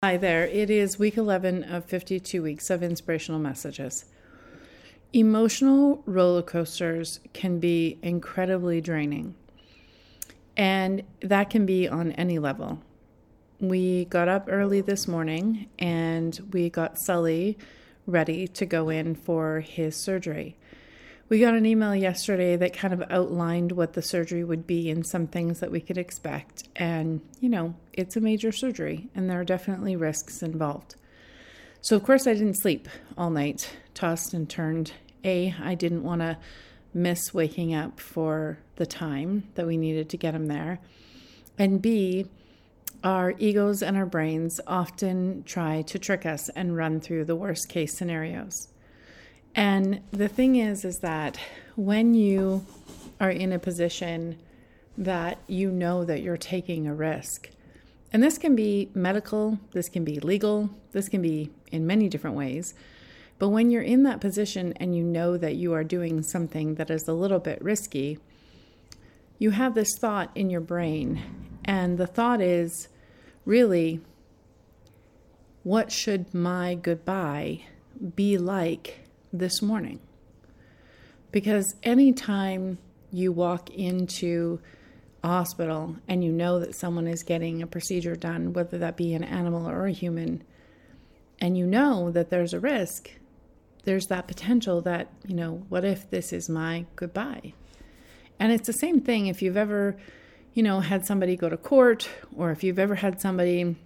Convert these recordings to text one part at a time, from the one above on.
Hi there. It is week 11 of 52 weeks of inspirational messages. Emotional roller coasters can be incredibly draining, and that can be on any level. We got up early this morning and we got Sully ready to go in for his surgery. We got an email yesterday that kind of outlined what the surgery would be and some things that we could expect. And, it's a major surgery and there are definitely risks involved. So, of course, I didn't sleep all night, tossed and turned. I didn't want to miss waking up for the time that we needed to get him there. And B, our egos and our brains often try to trick us and run through the worst case scenarios. And the thing is that when you are in a position that you know that you're taking a risk, and this can be medical, this can be legal, this can be in many different ways, but when you're in that position and you know that you are doing something that is a little bit risky, you have this thought in your brain, and the thought is really, what should my goodbye be like this morning? Because anytime you walk into a hospital and you know that someone is getting a procedure done, whether that be an animal or a human, and you know that there's a risk, there's that potential that, what if this is my goodbye? And it's the same thing if you've ever, had somebody go to court, or if you've ever had somebody,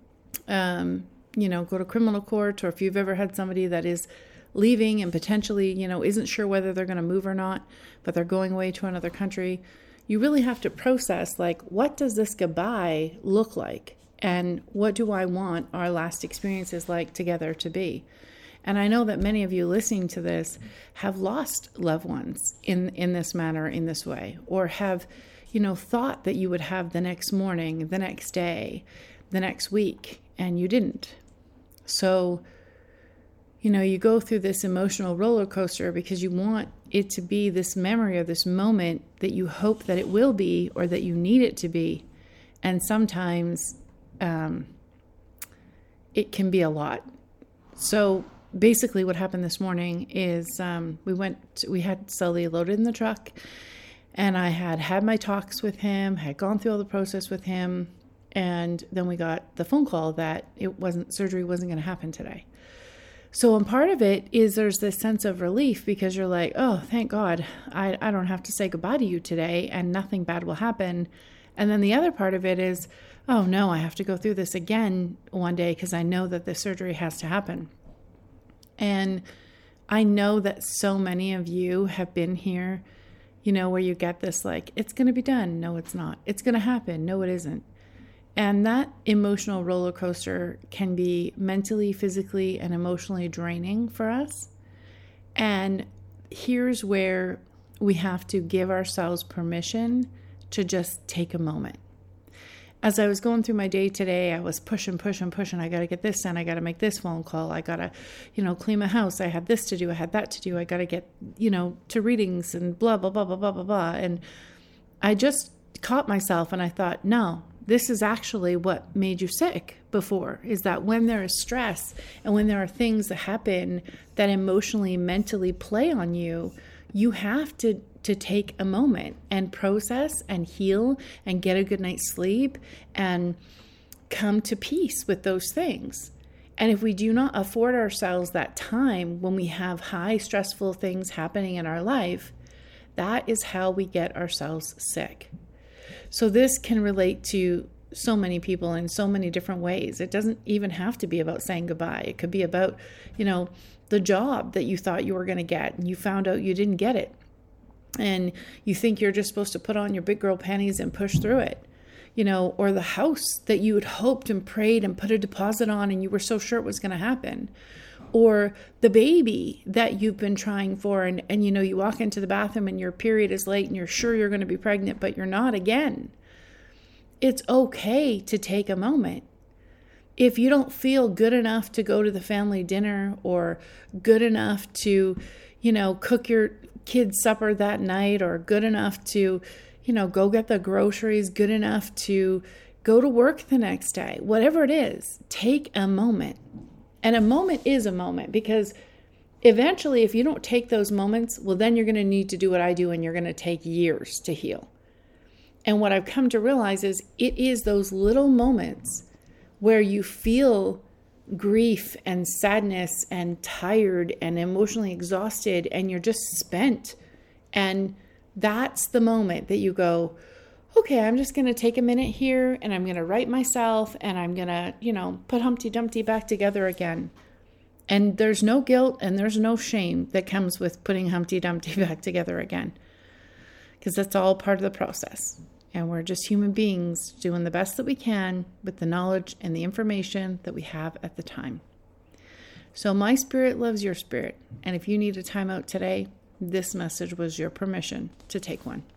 go to criminal court, or if you've ever had somebody that is leaving and potentially, isn't sure whether they're going to move or not, but they're going away to another country. You really have to process, what does this goodbye look like? And what do I want our last experiences like together to be? And I know that many of you listening to this have lost loved ones in this manner, in this way, or have, thought that you would have the next morning, the next day, the next week, and you didn't. So, you go through this emotional roller coaster because you want it to be this memory or this moment that you hope that it will be or that you need it to be. And sometimes it can be a lot. So basically what happened this morning is we had Sully loaded in the truck, and I had my talks with him, had gone through all the process with him, and then we got the phone call that surgery wasn't going to happen today. So part of it is there's this sense of relief because you're like, oh, thank God, I don't have to say goodbye to you today and nothing bad will happen. And then the other part of it is, oh no, I have to go through this again one day because I know that the surgery has to happen. And I know that so many of you have been here, where you get this it's going to be done. No, it's not. It's going to happen. No, it isn't. And that emotional roller coaster can be mentally, physically, and emotionally draining for us. And here's where we have to give ourselves permission to just take a moment. As I was going through my day today, I was pushing. I got to get this done. I got to make this phone call. I got to, clean my house. I had this to do. I had that to do. I got to get, to readings and blah, blah, blah, blah, blah, blah, blah. And I just caught myself and I thought, no, this is actually what made you sick before, is that when there is stress and when there are things that happen that emotionally, mentally play on you, you have to take a moment and process and heal and get a good night's sleep and come to peace with those things. And if we do not afford ourselves that time when we have high stressful things happening in our life, that is how we get ourselves sick. So this can relate to so many people in so many different ways. It doesn't even have to be about saying goodbye. It could be about, the job that you thought you were going to get and you found out you didn't get it. And you think you're just supposed to put on your big girl panties and push through it, or the house that you had hoped and prayed and put a deposit on and you were so sure it was going to happen. Or the baby that you've been trying for and you walk into the bathroom and your period is late and you're sure you're going to be pregnant, but you're not again. It's okay to take a moment. If you don't feel good enough to go to the family dinner or good enough to, cook your kids' supper that night or good enough to, go get the groceries, good enough to Go to work the next day. Whatever it is, take a moment. And a moment is a moment, because eventually if you don't take those moments, well, then you're going to need to do what I do, and you're going to take years to heal. And what I've come to realize is it is those little moments where you feel grief and sadness and tired and emotionally exhausted, and you're just spent. And that's the moment that you go, okay, I'm just going to take a minute here, and I'm going to right myself, and I'm going to, put Humpty Dumpty back together again. And there's no guilt and there's no shame that comes with putting Humpty Dumpty back together again, because that's all part of the process. And we're just human beings doing the best that we can with the knowledge and the information that we have at the time. So my spirit loves your spirit. And if you need a timeout today, this message was your permission to take one.